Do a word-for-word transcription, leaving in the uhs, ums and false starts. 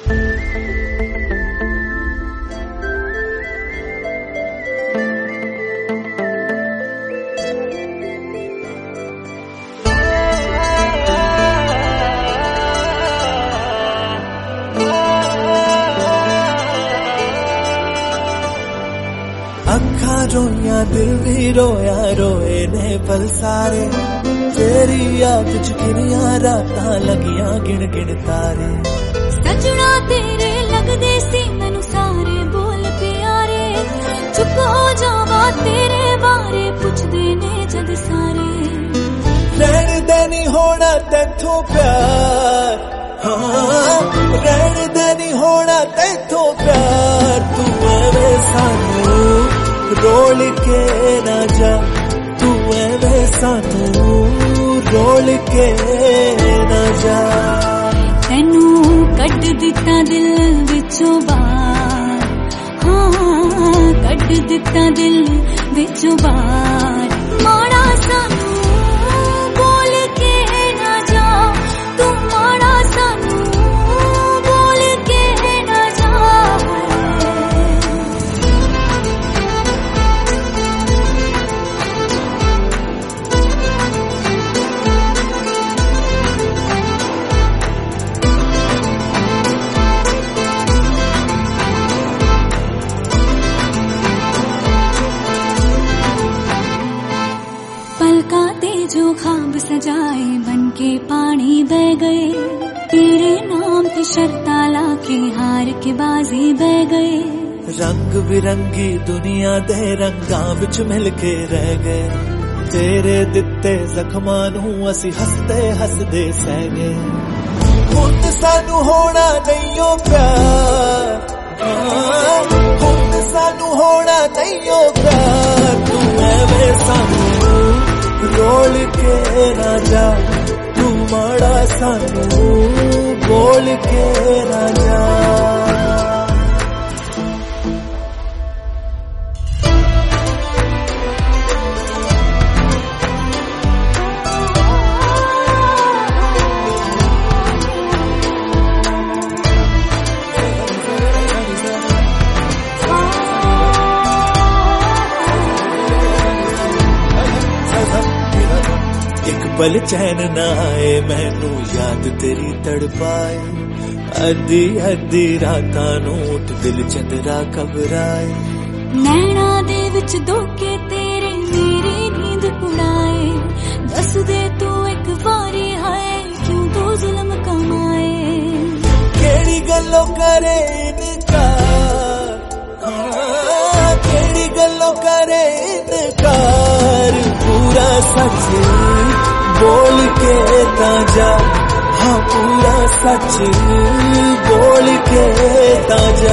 अखा रोया दिल भी रोया रोए ने पल सारे तेरी याद च किनिया रातां लगियां गिन गिन तारे सजना तेरे लगदे सी मैनू सारे बोल प्यारे चुप हो जावा तेरे बारे पुछदे ने जद सारे रहन दे नहीं होना तेथों प्यार हाँ रहन दे नहीं होना तेथों प्यार तू एवें सानू रोल के ना जा तू एवें सानू रोल के ना जा तैनू कट दिता दिल विचों बाहर हाँ कट दिता दिल विचों बाहर माड़ा सानू बोल के ना जा तू माड़ा सानू बोल के ना जा जो ख्वाब सजाए बन के पानी बह गए तेरे नाम पे शर्ता लाके हार के बाजी बह गए रंग बिरंगी दुनिया दे रंगां विच मिल के रह गए तेरे दिते जख्मां नूं असी हसदे हसदे सह गए हुण सानू होना नहीं प्यार हुण सानू होना नहीं प्यार तू एवें सानू रोल के ना जा तू माड़ा सानू बोल के ना जा पल चैन ना आए मैनू याद तेरी तड़पाए अद्धी अद्धी रातां नूं उठ दिल चंदरा घबराए नैना दे विच धोखे तेरे मेरी नींद उड़ाए दस दे तू एक बारी हाय क्यों तू जुल्म कमाए केड़ी गल्लों करे इनकार हाँ केड़ी गल्लों करे इनकार पूरा सच बोल के ना जा हाँ पूरा सच बोल के ना जा